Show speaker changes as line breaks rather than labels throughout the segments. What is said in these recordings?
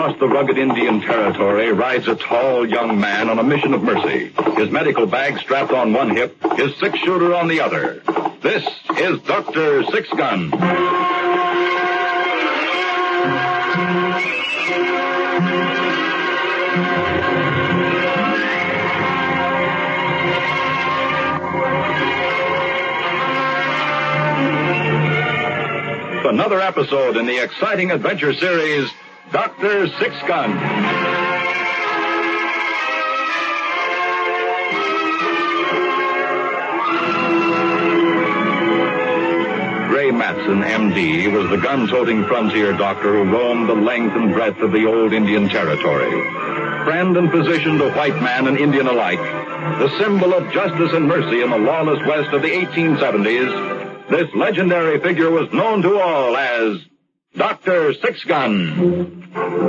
across the rugged Indian territory rides a tall young man on a mission of mercy. His medical bag strapped on one hip, his six-shooter on the other. This is Dr. Six-Gun. Another episode in the exciting adventure series, Dr. Six-Gun. Ray Matson, M.D., was the gun-toting frontier doctor who roamed the length and breadth of the old Indian territory. Friend and physician to white man and Indian alike, the symbol of justice and mercy in the lawless West of the 1870s, this legendary figure was known to all as Dr. Six-Gun.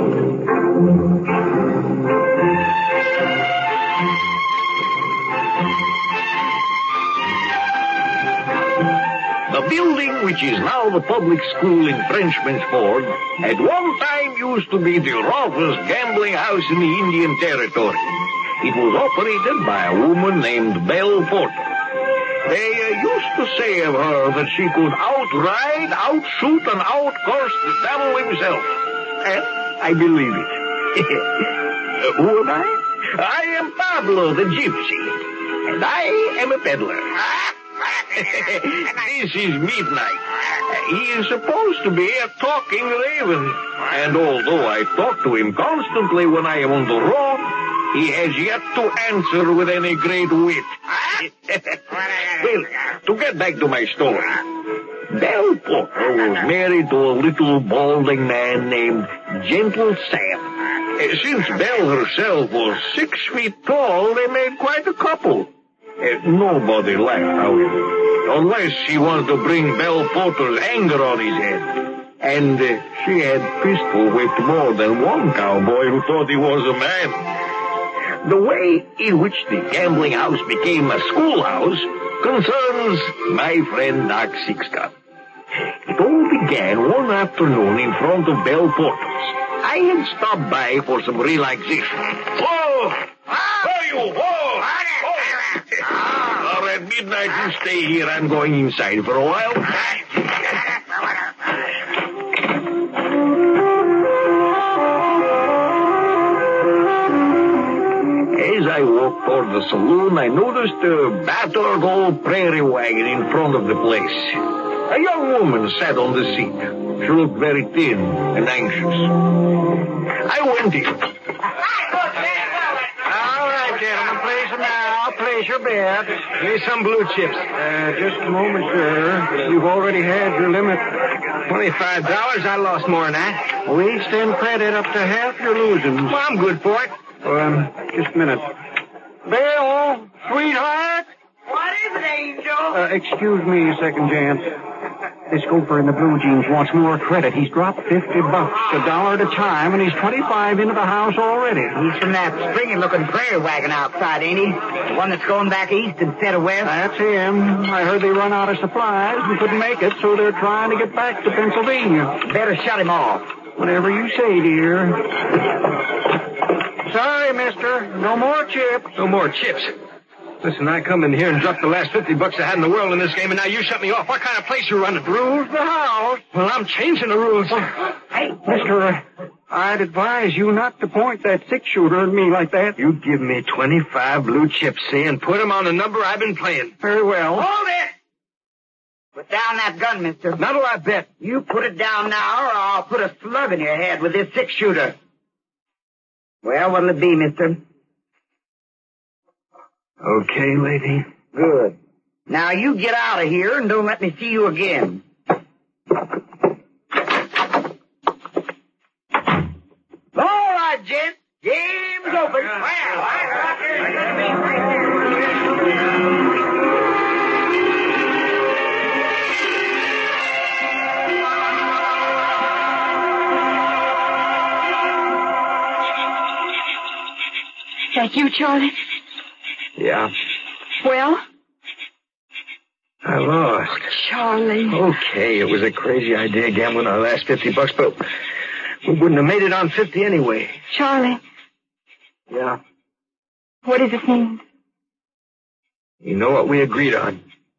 The building, which is now the public school in Frenchman's Ford, at one time used to be the roughest gambling house in the Indian Territory. It was operated by a woman named Belle Porter. They used to say of her that she could outride, outshoot, and outcourse the devil himself. And I believe it. Who am I? I am Pablo the Gypsy, and I am a peddler. This is Midnight. He is supposed to be a talking raven, and although I talk to him constantly when I am on the road, he has yet to answer with any great wit. Well, to get back to my story, Belle Porter was married to a little balding man named Gentle Sam. Since Belle herself was 6 feet tall, they made quite a couple. Nobody laughed, however, unless he wanted to bring Belle Porter's anger on his head. And she had pistol-whipped more than one cowboy who thought he was a man. The way in which the gambling house became a schoolhouse concerns my friend Doc Six-Gun. It all began one afternoon in front of Belle Porter's. I had stopped by for some relaxation. Whoa! Whoa, you! Whoa! All right, Midnight, you stay here. I'm going inside for a while. As I walked toward the saloon, I noticed a battered old prairie wagon in front of the place. A young woman sat on the seat. She looked very thin and anxious. I went in.
All right, gentlemen, place them now. Place your bet. Here's some blue chips. Just a moment, sir. You've already had your limit. $25. I lost more than that. We extend credit up to half your losing. Well, I'm good for it. Just a minute. Bill, sweetheart?
What is it, Angel?
Excuse me a second, Jan. This gopher in the blue jeans wants more credit. He's dropped $50, $1 at a time, and he's 25 into the house already.
He's from that springy-looking prairie wagon outside, ain't he? The one that's going back east instead of west?
That's him. I heard they run out of supplies and couldn't make it, so they're trying to get back to Pennsylvania.
Better shut him off.
Whatever you say, dear. Sorry, mister. No more chips.
No more chips. Listen, I come in here and dropped the last $50 I had in the world in this game, and now you shut me off. What kind of place you running?
Rules the house.
Well, I'm changing the rules.
Hey, mister, I'd advise you not to point that six-shooter at me like that.
You give me 25 blue chips, see, and put them on the number I've been playing.
Very well.
Hold it! Put down that gun, mister.
Now do I bet?
You put it down now, or I'll put a slug in your head with this six-shooter. Well, what'll it be, mister?
Okay, lady.
Good. Now you get out of here and don't let me see you again. All right, gents. Game's open.
That you, Charlie?
Yeah.
Well?
I lost.
Charlie.
Okay, it was a crazy idea gambling our last $50, but
We wouldn't have made it on 50 anyway.
Charlie,
Yeah.
what does this mean?
You know what we agreed on.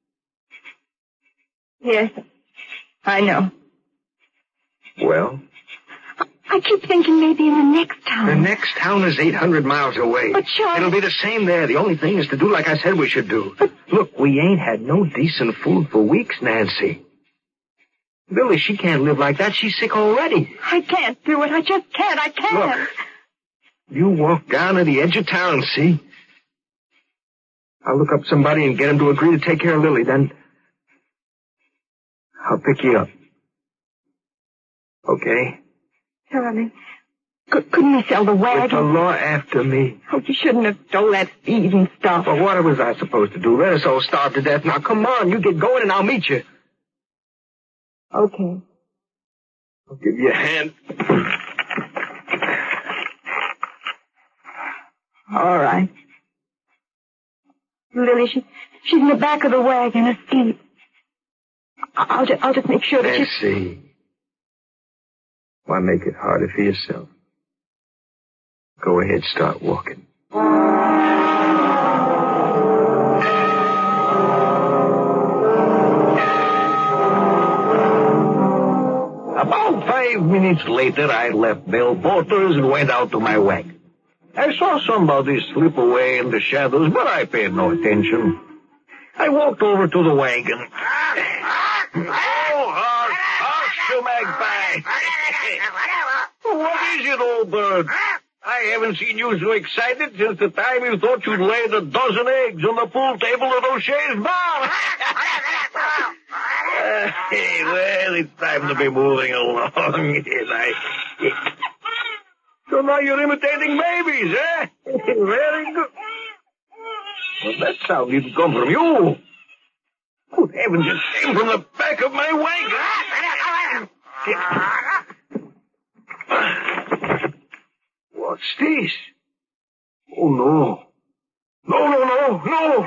Yes, I know.
Well,
I keep thinking maybe in the next town.
the next town is 800 miles away.
But, Charlie...
It'll be the same there. The only thing is to do like I said we should do.
But...
Look, we ain't had no decent food for weeks, Nancy. Billy, she can't live like that. She's sick already.
I can't do it. I just can't. I can't.
Look, you walk down to the edge of town, see? I'll look up somebody and get him to agree to take care of Lily. Then I'll pick you up. Okay?
Charlie, couldn't we sell the wagon?
With the law after me.
Oh, you shouldn't have stole that feed and stuff.
Well, what was I supposed to do? Let us all starve to death. Now, come on. You get going and I'll meet you.
Okay.
I'll give you a hand.
All right. Lily, she's in the back of the wagon asleep. I'll just make sure that
Let's see. Why make it harder for yourself? Go ahead, start walking.
About 5 minutes later, I left Bell Porter's and went out to my wagon. I saw somebody slip away in the shadows, but I paid no attention. I walked over to the wagon. Oh, hush, you magpie. What is it, old bird? I haven't seen you so excited since the time you thought you'd laid a dozen eggs on the pool table at O'Shea's bar. Well, it's time to be moving along. So now you're imitating babies, eh? Very good. Well, that sound didn't come from you. Good heavens, it came from the back of my wagon. What's this? Oh, no. No.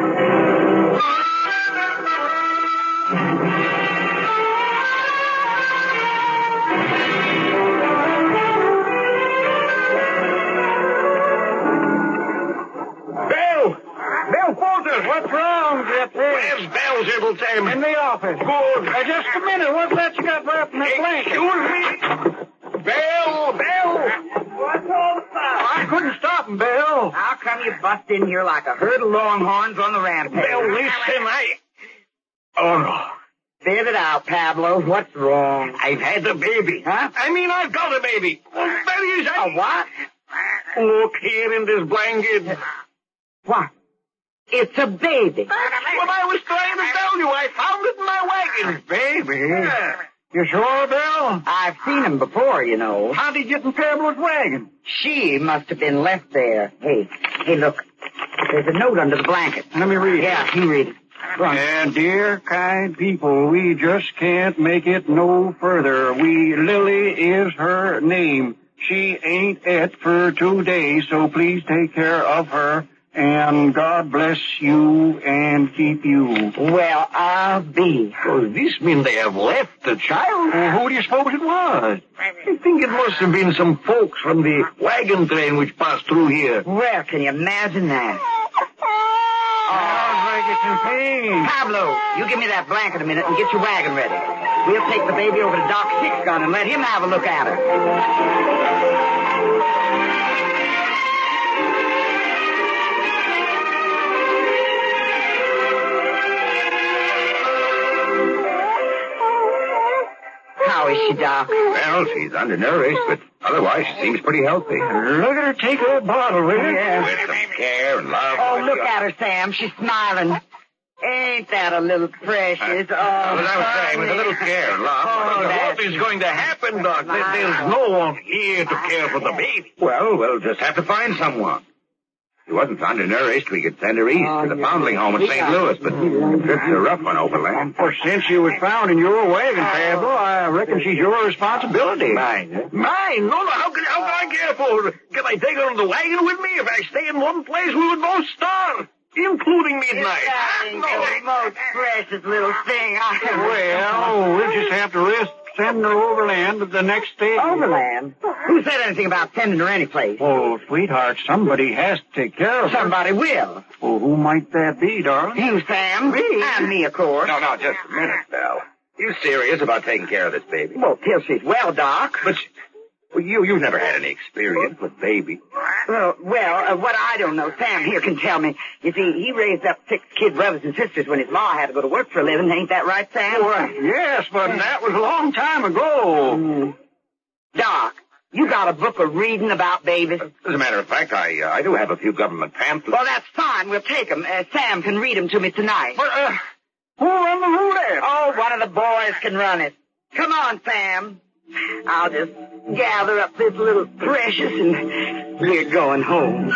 Bell Porter!
What's wrong, Jeff?
Where's Bell's little Sam?
In the office.
Good.
Just a minute. What's that you got wrapped in that blanket?
Excuse me. Bell!
What's all the fuss?
I couldn't stop him, Bill.
How come you bust in here like a herd of longhorns on the rampage?
Bell, listen, Oh, no.
Spit it out, Pablo. What's wrong?
I've had a baby.
Huh?
I mean, I've got a baby. Well, that is...
A what?
Look here in this blanket.
What? It's a baby.
What I was trying to tell you. I found it in my wagon.
Baby?
Yeah.
You sure, Bill?
I've seen him before, you know.
How'd he get in Pablo's wagon?
She must have been left there. Hey, look. There's a note under the blanket.
Let me read it.
Yeah, you read it. Go on.
And dear, kind people, we just can't make it no further. Lily is her name. She ain't it for 2 days, so please take care of her. And God bless you and keep you.
Well, I'll be.
Does this mean they have left the child?
Well, who do you suppose it was?
I think it must have been some folks from the wagon train which passed through here.
Well, can you imagine that?
Sounds like it's in pain.
Pablo, you give me that blanket a minute and get your wagon ready. We'll take the baby over to Doc Sixgun and let him have a look at her. How is she, Doc?
Well, she's undernourished, but otherwise she seems pretty healthy.
Look at her take her bottle, will you?
Yeah.
With some care and love.
Oh, look at her, Sam. She's smiling. Ain't that a little precious?
As I was saying, with a little care and love.
Oh,
What is going to happen, Doc? There's no one here to care for the baby.
Well, we'll just have to find someone. If she wasn't undernourished, we could send her east to the foundling home in St. Louis, but the trip's a rough one overland.
For since she was found in your wagon, Pablo, I reckon she's your responsibility.
Mine? Mine? No, how can I care for her? Can I take her in the wagon with me? If I stay in one place, we would both starve, including midnight.
The most precious little thing I ever...
Well, we'll just have to risk send her overland the next day.
Overland? Who said anything about sending her any place?
Oh, sweetheart, somebody has to take care of her.
Somebody will.
Oh, who might that be, darling?
You, Sam. Me? And me, of course.
No, just a minute, Belle. You serious about taking care of this baby?
Well, till she's well, Doc.
But you've never had any experience with baby.
Well, what I don't know, Sam here can tell me. You see, he raised up 6 kid brothers and sisters when his ma had to go to work for a living. Ain't that right, Sam?
Well, yes, but that was a long time ago.
Doc, you got a book of reading about babies?
As a matter of fact, I do have a few government pamphlets.
Well, that's fine. We'll take them. Sam can read them to me tonight.
But, who run the roulette?
Oh, one of the boys can run it. Come on, Sam. I'll just gather up this little precious and we're going home.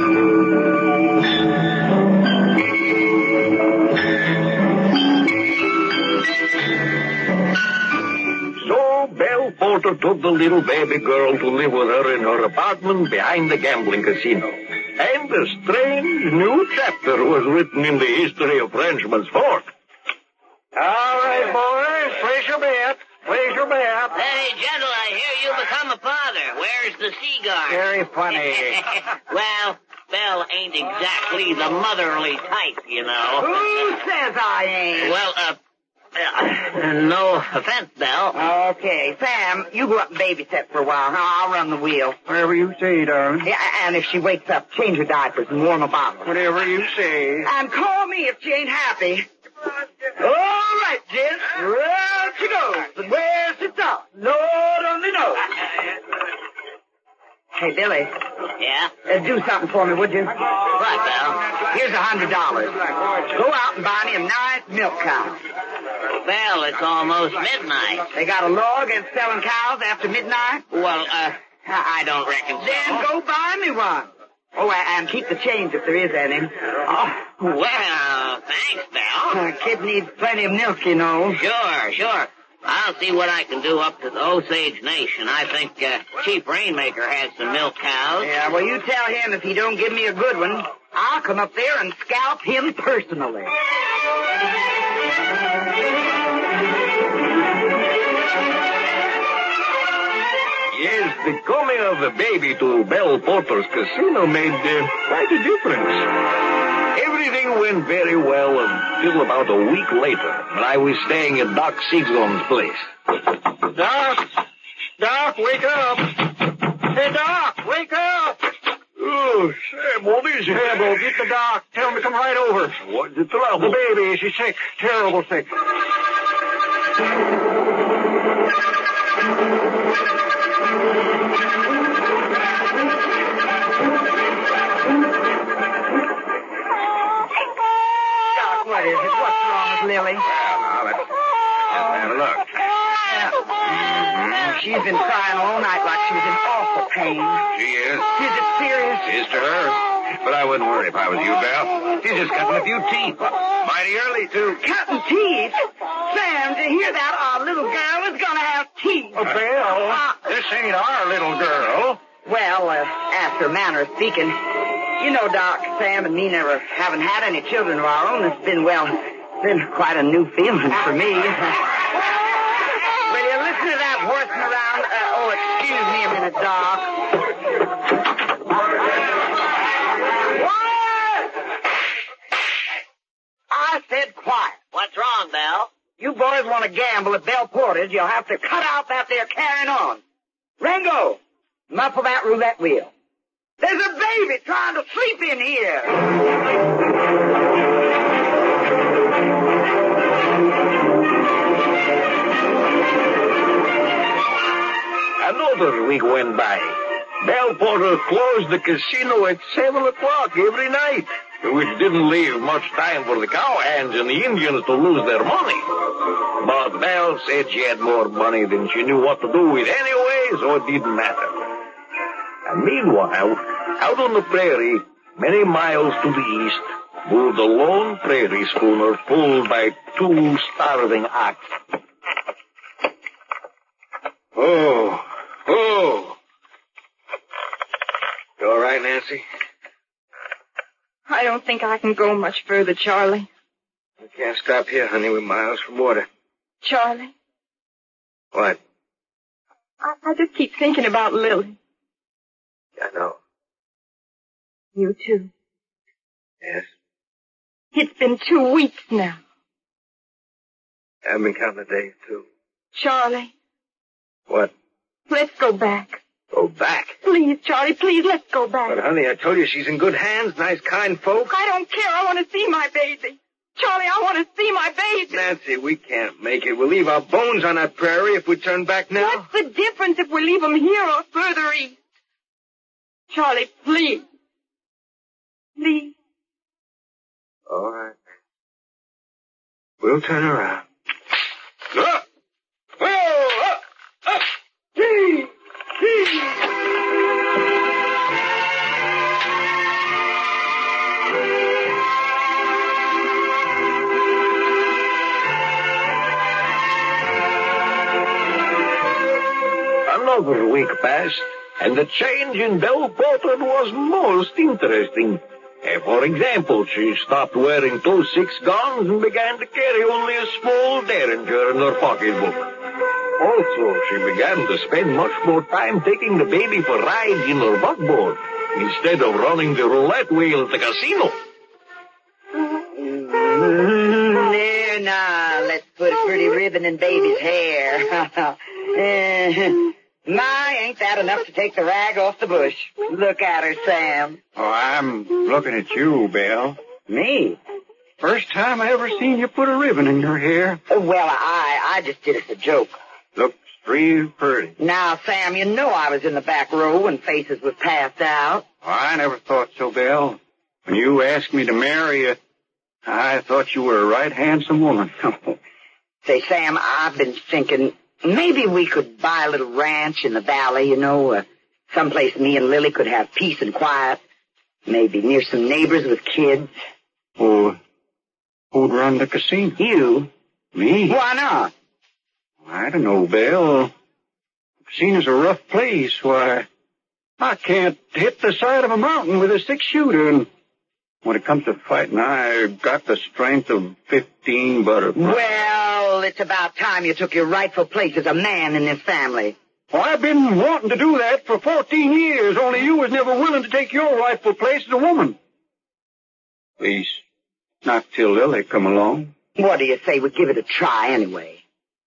So Belle Porter took the little baby girl to live with her in her apartment behind the gambling casino. And a strange new chapter was written in the history of Frenchman's Fork.
All right, boys, place your bet. Place your bet.
Hey, gentle, I hear you become a father. Where's the cigar?
Very funny.
Well, Belle ain't exactly the motherly type, you know.
Who says I ain't?
Well, no offense, Belle.
Okay, Sam, you go up and babysit for a while. Now I'll run the wheel.
Whatever you say, darling.
Yeah, and if she wakes up, change her diapers and warm a bottle.
Whatever you say.
And call me if she ain't happy. All right, Jess. Well, she goes. And where she stops, Lord only knows. Hey, Billy.
Yeah?
Do something for me, would you?
What, Belle?
Here's $100. Go out and buy me a nice milk cow.
Belle, it's almost midnight.
They got a law against selling cows after midnight?
Well, I don't reckon so.
Then go buy me one. Oh, and keep the change if there is any.
Oh, well, thanks, Belle.
Kid needs plenty of milk, you know.
Sure. I'll see what I can do up to the Osage Nation. I think Chief Rainmaker has some milk cows.
Yeah, well, you tell him if he don't give me a good one, I'll come up there and scalp him personally.
Yes, the coming of the baby to Belle Porter's casino made quite a difference. Everything went very well until about a week later when I was staying at Doc Seagson's place.
Doc, wake up. Hey, Doc, wake up.
Oh, Sam, what is it?
Sambo, get the doc. Tell him to come right over.
What's the trouble?
The baby, she's sick. Terrible sick.
Doc, what is it? What's wrong with Lily?
Well, now, let's have a look.
She's been crying all night like she was in awful pain.
She is.
Is it serious?
Is to her. But I wouldn't worry if I was you, Belle. She's just cutting a few teeth. Mighty early, too.
Cutting teeth? Sam, to hear that, our little girl is going to have teeth.
Oh, Belle, this ain't our little girl.
Well, after a manner of speaking, you know, Doc, Sam and me never haven't had any children of our own. It's been quite a new feeling for me. Will you listen to that horsing around? Excuse me a minute, Doc. Quiet! I said quiet.
What's wrong, Belle?
You boys want to gamble at Belle Portage, you'll have to cut out that there carrying on. Rango, muffle that roulette wheel. There's a baby trying to sleep in here.
Another week went by. Belle Porter closed the casino at 7 o'clock every night, which didn't leave much time for the cowhands and the Indians to lose their money. But Belle said she had more money than she knew what to do with anyway, so it didn't matter. And meanwhile, out on the prairie, many miles to the east, moved a lone prairie schooner pulled by 2 starving ox.
Oh. You all right, Nancy?
I don't think I can go much further, Charlie.
We can't stop here, honey. We're miles from water.
Charlie,
What?
I just keep thinking about Lily.
I know.
You too.
Yes.
It's been 2 weeks now.
I've been counting the days, too.
Charlie,
What?
let's go back.
Go back?
Please, Charlie, please, let's go back.
But, honey, I told you she's in good hands. Nice, kind folks.
I don't care. I want to see my baby. Charlie, I want to see my baby.
Nancy, we can't make it. We'll leave our bones on that prairie if we turn back now.
What's the difference if we leave them here or further east? Charlie, please. Please.
All right. We'll turn around. Up! Whoa! Up! Up! Gee! Gee!
Another week passed, and the change in Belle Porter was most interesting. For example, she stopped wearing those 6 guns and began to carry only a small derringer in her pocketbook. Also, she began to spend much more time taking the baby for rides in her buckboard instead of running the roulette wheel at the casino.
There now, let's put a pretty ribbon in baby's hair. My, ain't that enough to take the rag off the bush? Look at her, Sam.
Oh, I'm looking at you, Belle.
Me?
First time I ever seen you put a ribbon in your hair.
Well, I just did it as a joke.
Looks real pretty.
Now, Sam, you know I was in the back row when Faces was passed out.
Oh, I never thought so, Belle. When you asked me to marry you, I thought you were a right handsome woman.
Say, Sam, I've been thinking maybe we could buy a little ranch in the valley, someplace me and Lily could have peace and quiet. Maybe near some neighbors with kids.
Oh, who'd run the casino?
You.
Me?
Why not?
I don't know, Belle. The casino's a rough place. Why, I can't hit the side of a mountain with a 6-shooter, and when it comes to fighting, I've got the strength of 15 butterflies.
Well, it's about time you took your rightful place as a man in this family.
Well, I've been wanting to do that for 14 years, only you was never willing to take your rightful place as a woman. At least, not till Lily come along.
What do you say we give it a try anyway?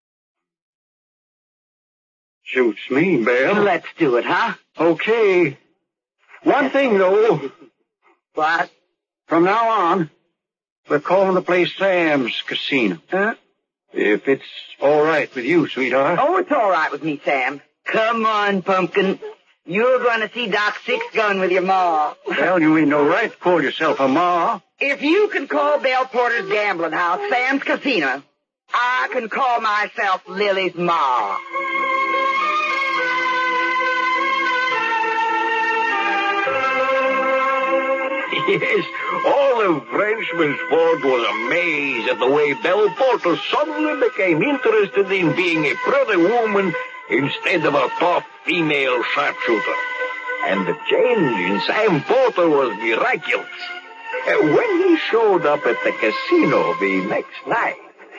Suits me, Belle.
Let's do it, huh?
Okay. One thing, though.
What?
From now on, we're calling the place Sam's Casino.
Huh?
If it's all right with you, sweetheart.
Oh, it's all right with me, Sam. Come on, Pumpkin. You're going to see Doc Six-Gun with your ma.
Well, you ain't no right to call yourself a ma.
If you can call Belle Porter's gambling house Sam's Casino, I can call myself Lily's ma.
Yes, all of Frenchman's Ford was amazed at the way Belle Porter suddenly became interested in being a pretty woman instead of a tough female sharpshooter. And the change in Sam Porter was miraculous. When he showed up at the casino the next night.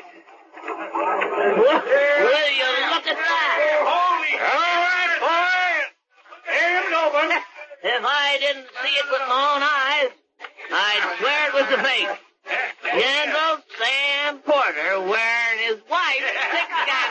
Will you look at that?
All right, boy. Hands open.
If I didn't see it with my own eyes, I'd swear it was a fake. General Sam Porter wearing his wife's 6-gun.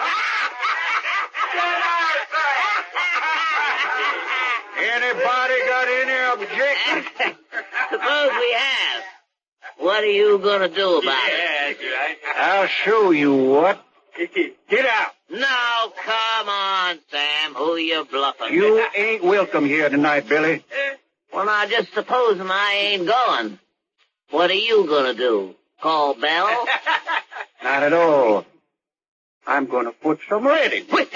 Anybody got any objections?
Suppose we have. What are you going to do about it?
I'll show you what. Get out.
No, come on, Sam. Who you bluffing?
You ain't welcome here tonight, Billy.
Well, now, just supposing I ain't going. What are you going to do? Call Belle?
Not at all. I'm going to put some red in.
No.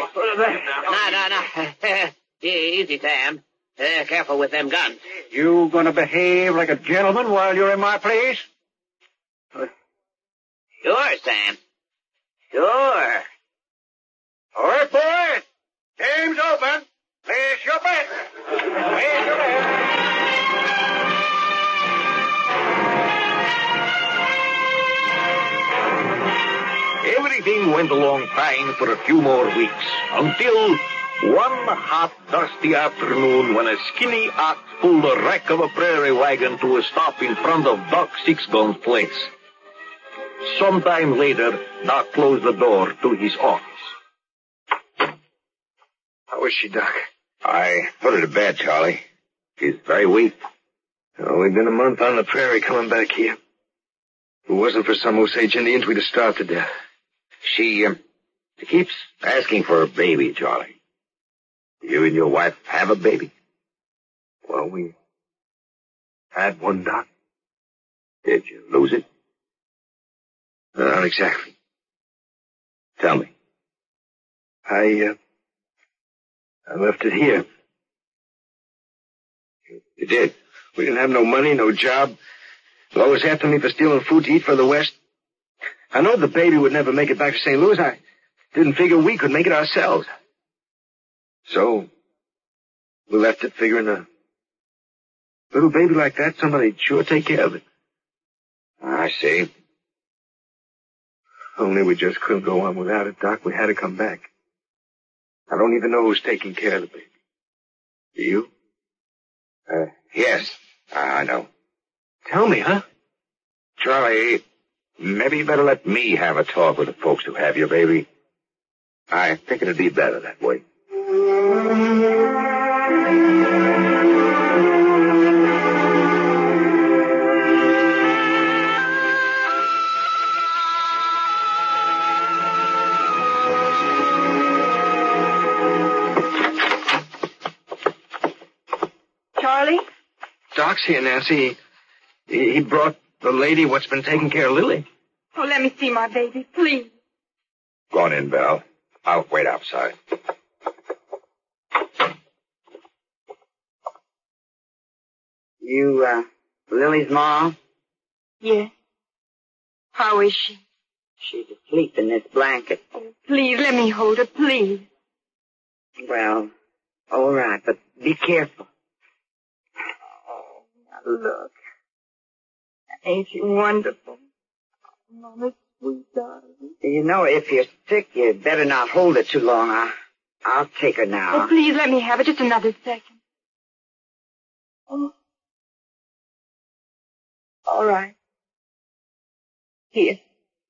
Easy, Sam. Careful with them guns.
You going to behave like a gentleman while you're in my place?
Sure, Sam. Sure.
All right, boys. Game's open. Place your bet. Place your bet.
Everything went along fine for a few more weeks, until one hot, dusty afternoon when a skinny ox pulled the wreck of a prairie wagon to a stop in front of Doc Sixgun's place. Sometime later, Doc closed the door to his office.
How is she, Doc?
I put her to bed, Charlie. She's very weak.
Oh, we've been a month on the prairie coming back here. If it wasn't for some Osage Indians, we'd have starved to death.
She keeps asking for a baby, Charlie. You and your wife have a baby?
Well, we had one, Doc.
Did you lose it?
Not exactly.
Tell me.
I left it here.
You did?
We didn't have no money, no job. Lois after me for stealing food to eat for the West. I know the baby would never make it back to St. Louis. I didn't figure we could make it ourselves. So, we left it figuring a little baby like that, somebody'd sure take care of it.
I see.
Only we just couldn't go on without it, Doc. We had to come back. I don't even know who's taking care of the baby. Do you?
Yes, I know.
Tell me, huh?
Charlie, maybe you better let me have a talk with the folks who have your baby. I think it'd be better that way.
Charlie?
Doc's here, Nancy. He brought the lady what's been taking care of Lily.
Oh, let me see my baby, please.
Go on in, Belle. I'll wait outside.
You, Lily's mom?
Yes. How is she?
She's asleep in this blanket.
Oh, please, let me hold her, please.
Well, all right, but be careful.
Oh, now look. Ain't she wonderful? Oh, Mama, sweet darling.
You know, if you're sick, you'd better not hold it too long. I'll take her now.
Oh, please, let me have it just another second. Oh. All right. Here.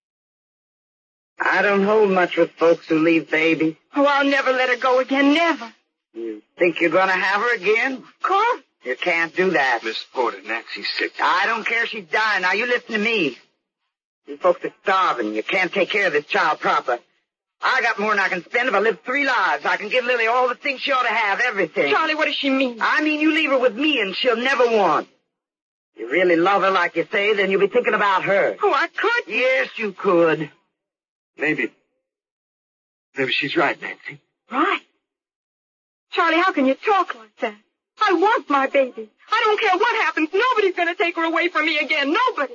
I don't hold much with folks who leave babies.
Oh, I'll never let her go again, never.
You think you're going to have her again?
Of course.
You can't do that.
Miss Porter, Nancy's sick.
I don't care if she's dying. Now, you listen to me. You folks are starving. You can't take care of this child proper. I got more than I can spend if I live 3 lives. I can give Lily all the things she ought to have, everything.
Charlie, what does she mean?
I mean, you leave her with me and she'll never want. If you really love her like you say, then you'll be thinking about her.
Oh, I could.
Yes, you could.
Maybe she's right, Nancy.
Right. Charlie, how can you talk like that? I want my baby. I don't care what happens. Nobody's going to take her away from me again. Nobody.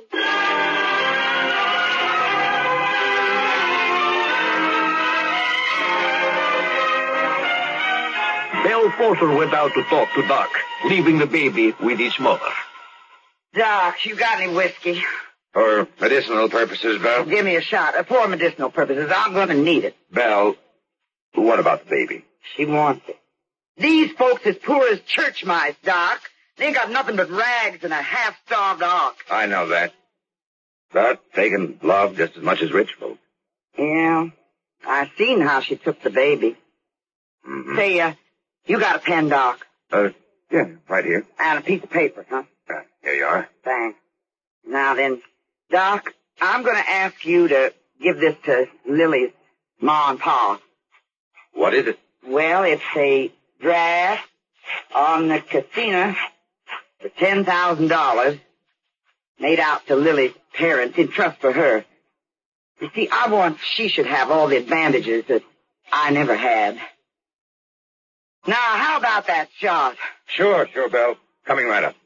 Belle Porter went out to talk to Doc, leaving the baby with his mother.
Doc, you got any whiskey?
For medicinal purposes, Belle?
Give me a shot. For medicinal purposes. I'm going to need it.
Belle, what about the baby?
She wants it. These folks as poor as church mice, Doc. They ain't got nothing but rags and a half-starved ox.
I know that. But they can love just as much as rich folk.
Yeah, I seen how she took the baby.
Mm-hmm.
Say, you got a pen, Doc?
Yeah, right here.
And a piece of paper, huh?
Here you are.
Thanks. Now then, Doc, I'm going to ask you to give this to Lily's ma and pa.
What is it?
Well, it's a draft on the casino for $10,000 made out to Lily's parents in trust for her. You see, I want she should have all the advantages that I never had. Now, how about that shot?
Sure, Belle. Coming right up.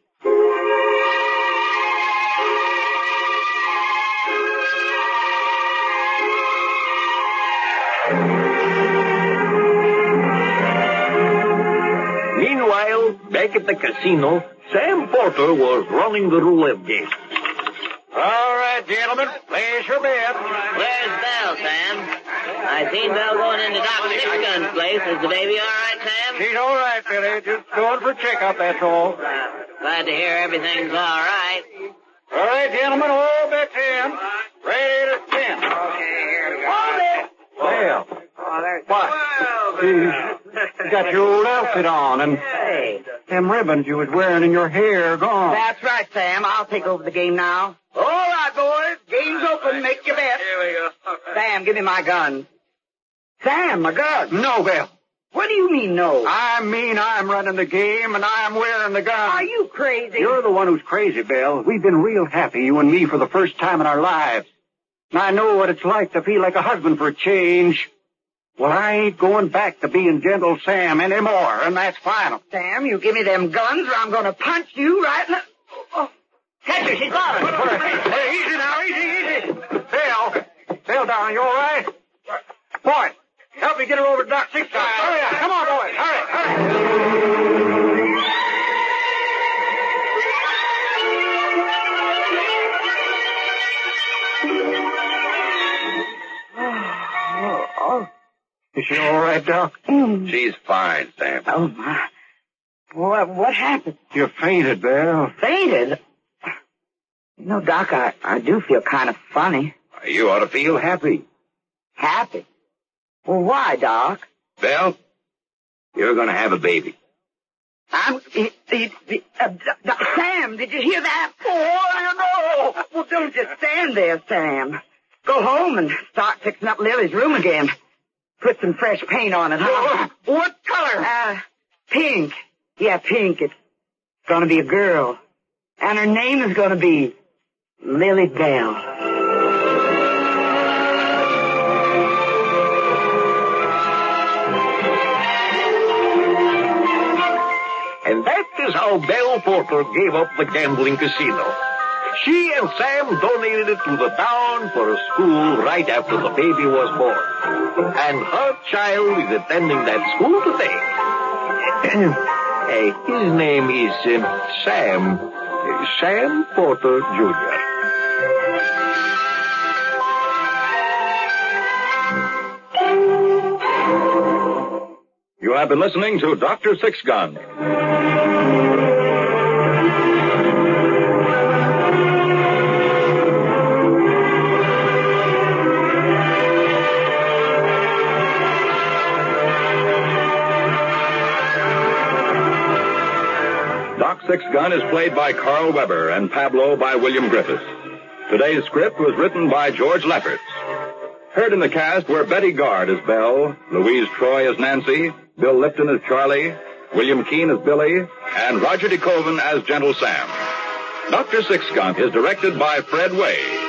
Meanwhile, back at the casino, Sam Porter was running the roulette game.
All right, gentlemen, place your bet.
Where's Belle, Sam? I seen Belle going into Doc Six-Gun's place. Is the baby all right, Sam?
She's all right, Billy. Just going for a checkup, that's all.
Glad to hear everything's all right.
All right, gentlemen, all bets in. Ready to spin. Okay, here we go. Hold it! Well, what? You got your old outfit on, and them ribbons you was wearing in your hair gone.
That's right, Sam. I'll take over the game now. All right, boys. Game's open. Make your bet.
Here we go.
Sam, give me my gun. Sam, my gun.
No, Bill.
What do you mean, no?
I mean I'm running the game, and I'm wearing the gun.
Are you crazy?
You're the one who's crazy, Bill. We've been real happy, you and me, for the first time in our lives. And I know what it's like to feel like a husband for a change. Well, I ain't going back to being Gentle Sam anymore, and that's final.
Sam, you give me them guns, or I'm going to punch you right now. Oh. Catch her, she's falling.
Hey, easy now, easy. Bill, darling, you all right? Boy, help me get her over to Doc Six-Gun. Hurry up. Come on, boys. Hurry. Is she all right, Doc?
She's fine, Sam.
Oh, my. What happened?
You fainted, Bill.
Fainted? You know, Doc, I do feel kind of funny.
You ought to feel happy.
Happy? Well, why, Doc?
Belle, you're going to have a baby.
Sam, did you hear that? Oh, you know. Well, don't just stand there, Sam. Go home and start fixing up Lily's room again. Put some fresh paint on it, huh?
What color?
Pink. Yeah, pink. It's gonna be a girl. And her name is gonna be Lily Bell.
And that is how Belle Porter gave up the gambling casino. She and Sam donated it to the town for a school right after the baby was born. And her child is attending that school today. His name is Sam Porter, Jr.
You have been listening to Dr. Six-Gun. Doc Six-Gun is played by Carl Weber and Pablo by William Griffiths. Today's script was written by George Lefferts. Heard in the cast were Betty Gard as Belle, Louise Troy as Nancy, Bill Lipton as Charlie, William Keane as Billy, and Roger DeCoven as Gentle Sam. Dr. Six-Gun is directed by Fred Way.